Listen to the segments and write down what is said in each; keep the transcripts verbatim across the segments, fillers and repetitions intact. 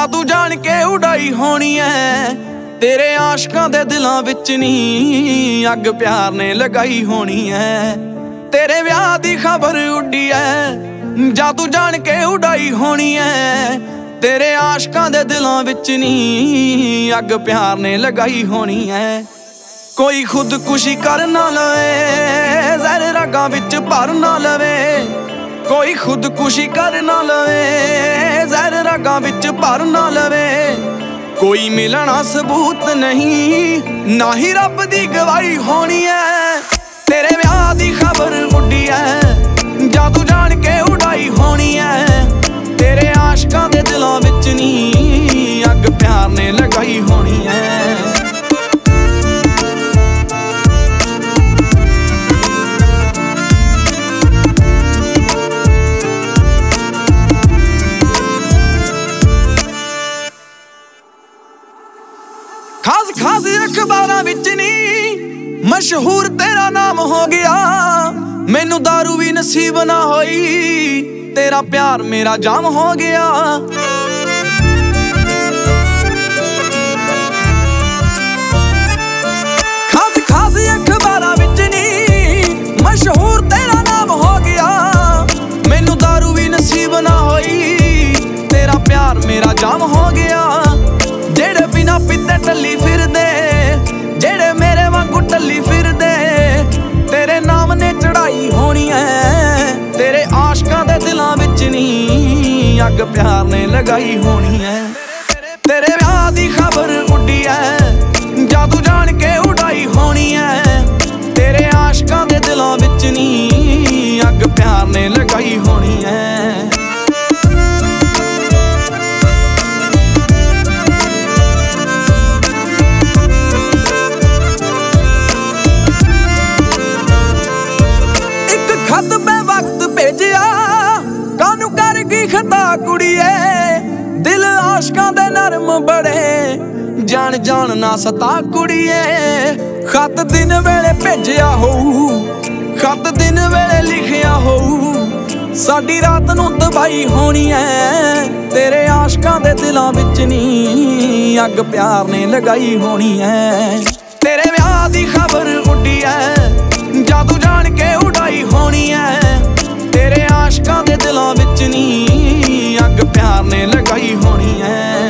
ਜਾਂ ਤੂੰ ਜਾਣ ਕੇ ਉਡਾਈ ਹੋਣੀ ਐ। ਤੇਰੇ ਆਸ਼ਕਾਂ ਦੇ ਦਿਲਾਂ ਵਿੱਚ ਨੀ ਅੱਗ ਪਿਆਰ ਨੇ ਲਗਾਈ ਹੋਣੀ ਐ। ਤੇਰੇ ਵਿਆਹ ਦੀ ਖਬਰ ਉੱਡੀ ਐ, ਜਾਂ ਤੂੰ ਜਾਣ ਕੇ ਉਡਾਈ ਹੋਣੀ ਐ। ਤੇਰੇ ਆਸ਼ਕਾਂ ਦੇ ਦਿਲਾਂ ਵਿੱਚ ਨੀ ਅੱਗ ਪਿਆਰ ਨੇ ਲਗਾਈ ਹੋਣੀ ਐ। ਕੋਈ ਖੁਦਕੁਸ਼ੀ ਕਰ ਨਾ ਲਵੇ, ਜ਼ਹਿਰ ਰਗਾਂ ਵਿੱਚ ਭਰ ਨਾ ਲਵੇ। ਕੋਈ ਖੁਦਕੁਸ਼ੀ ਕਰ ਨਾ ਲਵੇ, ਜ਼ਹਿਰ ਰਗਾਂ ਵਿੱਚ ਭਰ ਨਾ ਲਵੇ। ਕੋਈ ਮਿਲਣਾ ਸਬੂਤ ਨਹੀਂ, ਨਾ ਹੀ ਰੱਬ ਦੀ ਗਵਾਹੀ ਹੋਣੀ ਐ। ਤੇਰੇ ਵਿਆਹ ਦੀ ਖਬਰ ਉੱਡੀ ਐ, ਜਾਂ ਤੂੰ ਜਾਣ ਕੇ ਉਡਾਈ ਹੋਣੀ ਐ। ਤੇਰੇ ਆਸ਼ਕਾਂ ਦੇ ਦਿਲਾਂ ਵਿੱਚ ਨੀ ਅੱਗ ਪਿਆਰ ਨੇ ਲਗਾਈ ਹੋਣੀ ਐ। ਖਾਸ ਖਾਸ ਅਖਬਾਰਾਂ ਵਿੱਚ ਨੀ ਮਸ਼ਹੂਰ ਤੇਰਾ ਨਾਮ ਹੋ ਗਿਆ। ਮੈਨੂੰ ਦਾਰੂ ਵੀ ਨਸੀਬ ਨਾ ਹੋਈ, ਤੇਰਾ ਪਿਆਰ ਮੇਰਾ ਜਾਮ ਹੋ ਗਿਆ। ਖਾਸ ਖਾਸ ਅਖਬਾਰਾਂ ਵਿੱਚ ਨੀ ਮਸ਼ਹੂਰ ਤੇਰਾ ਨਾਮ ਹੋ ਗਿਆ। ਮੈਨੂੰ ਦਾਰੂ ਵੀ ਨਸੀਬ ਨਾ ਹੋਈ, ਤੇਰਾ ਪਿਆਰ ਮੇਰਾ ਜਾਮ ਹੋ ਗਿਆ। ਜਿਹੜੇ ਬਿਨਾ ਪੀਤੇ ਟੱਲੀ ਫਿਰਦੇ, ਜਿਹੜੇ ਮੇਰੇ ਵਾਂਗੂ ਟੱਲੀ ਫਿਰਦੇ। ਤੇਰੇ ਨਾਮ ਨੇ ਚੜਾਈ ਹੋਣੀ ਐ, ਤੇਰੇ ਆਸ਼ਕਾਂ ਦੇ ਦਿਲਾਂ ਵਿੱਚ ਨੀ ਅੱਗ ਪਿਆਰ ਨੇ ਲਗਾਈ ਹੋਣੀ ਐ। ਤੇਰੇ ਵਿਆਹ ਦੀ ਖਬਰ ਉੱਡੀ ਐ, ਜਾਂ ਤੂੰ ਜਾਣ ਕੇ ਉਡਾਈ ਹੋਣੀ ਐ। ਤੇਰੇ ਆਸ਼ਕਾਂ ਦੇ ਦਿਲਾਂ ਵਿੱਚ ਨੀ ਅੱਗ ਪਿਆਰ ਨੇ ਲਗਾਈ ਹੋਣੀ ਐ। ਖਤ ਬੇ ਵਕਤ ਭੇਜਿਆ, ਕਾਹਨੂੰ ਕਰ ਗਈ ਖਤਾ ਕੁੜੀਏ। ਦਿਲ ਆਸ਼ਕਾਂ ਦੇ ਨਰਮ ਬੜੇ, ਜਾਣ ਜਾਣ ਨਾ ਸਤਾ ਕੁੜੀਏ। ਖਤ ਦਿਨ ਵੇਲੇ ਭੇਜਿਆ ਹੋਊ, ਖਤ ਦਿਨ ਵੇਲੇ ਲਿਖਿਆ ਹੋਊ। ਸਾਡੀ ਰਾਤ ਨੂੰ ਤਬਾਹੀ ਹੋਣੀ ਐ, ਤੇਰੇ ਆਸ਼ਕਾਂ ਦੇ ਦਿਲਾਂ ਵਿੱਚ ਨੀ ਅੱਗ ਪਿਆਰ ਨੇ ਲਗਾਈ ਹੋਣੀ ਐ। ਤੇਰੇ ਵਿਆਹ ਦੀ ਖਬਰ ਉੱਡੀ ਐ, ਜਾਂ ਤੂੰ ਜਾਣ ਕੇ ਉਡਾਈ ਹੋਣੀ ਐ। ਤੇਰੇ ਆਸ਼ਕਾਂ ਦੇ ਦਿਲਾਂ ਵਿੱਚ ਨੀ ਅੱਗ ਪਿਆਰ ਨੇ ਲਗਾਈ ਹੋਣੀ ਐ।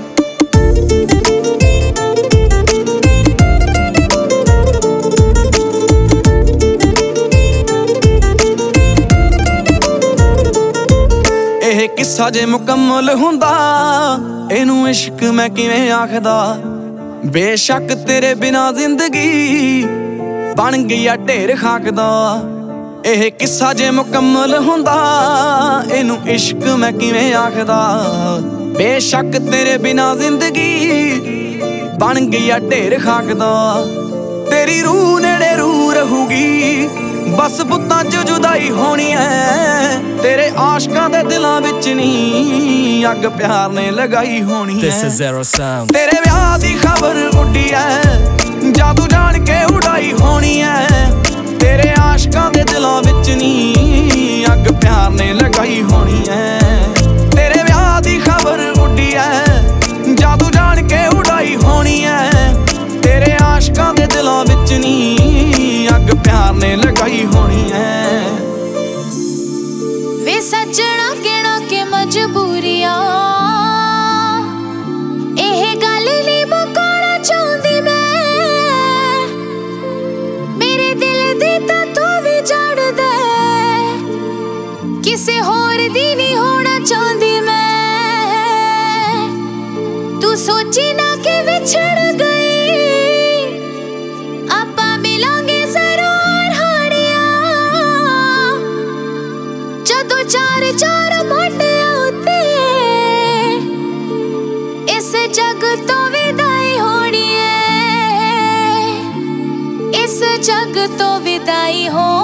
ਇਹ ਕਿੱਸਾ ਜੇ ਮੁਕੰਮਲ ਹੁੰਦਾ, ਇਹਨੂੰ ਇਸ਼ਕ ਮੈਂ ਕਿਵੇਂ ਆਖਦਾ। ਬੇਸ਼ੱਕ ਤੇਰੇ ਬਿਨਾਂ ਜ਼ਿੰਦਗੀ ਬਣ ਗਿਆ ਢੇਰ ਖਾਕ ਦਾ। ਇਹ ਕਿੱਸਾ ਜੇ ਮੁਕੰਮਲ ਹੁੰਦਾ, ਇਹਨੂੰ ਇਸ਼ਕ ਮੈਂ ਕਿਵੇਂ ਆਖਦਾ। ਬੇਸ਼ੱਕ ਤੇਰੇ ਬਿਨਾਂ ਜ਼ਿੰਦਗੀ ਬਣ ਗਿਆ ਢੇਰ ਖਾਕ ਦਾ। ਤੇਰੀ ਰੂਹ ਨੇੜੇ ਰੂਹ ਰਹੂਗੀ, ਬਸ ਬੁੱਤਾਂ 'ਚ ਜੁਦਾਈ ਹੋਣੀ ਐ। ਤੇਰੇ ਆਸ਼ਕਾਂ ਦੇ ਦਿਲਾਂ ਵਿੱਚ ਨੀ ਅੱਗ ਪਿਆਰ ਨੇ ਲਗਾਈ ਹੋਣੀ ਐ। ਤੇਰੇ ਵਿਆਹ ਦੀ ਖਬਰ ਉੱਡੀ ਐ, ਜਾਂ ਤੂੰ ਜਾਣ ਕੇ ਉਡਾਈ ਹੋਣੀ ਐ। ਤੇਰੇ ਆਸ਼ਕਾਂ ਦੇ ਦਿਲਾਂ ਵਿੱਚ ਨੀ ਅੱਗ ਪਿਆਰ ਨੇ ਲਗਾਈ ਹੋਣੀ ਐ। ਤੇਰੇ ਵਿਆਹ ਦੀ ਖਬਰ ਉੱਡੀ ਐ, ਜਾਂ ਤੂੰ ਜਾਣ ਕੇ ਉਡਾਈ ਹੋਣੀ ਐ। ਤੇਰੇ ਆਸ਼ਕਾਂ ਦੇ ਦਿਲਾਂ ਵਿੱਚ ਨੀ ਅੱਗ ਪਿਆਰ ਨੇ ਲਗਾਈ ਹੋਣੀ ਐ। ਵੇ ਸੱਜਣਾ ਕਹਿਣਾ ਕਿ ਮਜਬੂਰੀਆਂ, ਇਹ ਗੱਲ ਨੀ ਮੁਕਾਉਣਾ ਚਾਹੁੰਦੀ ਮੈਂ। ਮੇਰੇ ਦਿਲ ਦੀ ਤਾਂ ਤੂੰ ਵੀ ਜਾਣਦਾ, ਕਿਸੇ ਹੋਰ ਦੀ ਨੀ ਹੋਣਾ ਚਾਹੁੰਦੀ ਮੈਂ। ਤੂੰ ਸੋਚੀ ਨਾ ਕਿ ਵਿਛੜ ਗਈ, ਆਪਾਂ ਮਿਲਾਂਗੇ ਜ਼ਰੂਰ ਹਾੜੀਆਂ। ਜਦੋਂ ਚਾਰ ਚਾਰ ਮੋਢਿਆਂ ਉੱਤੇ ਇਸ ਜੱਗ ਤੋਂ ਵਿਦਾਈ ਹੋਣੀ ਏ, ਇਸ ਜੱਗ ਤੋਂ ਵਿਦਾਈ ਹੋ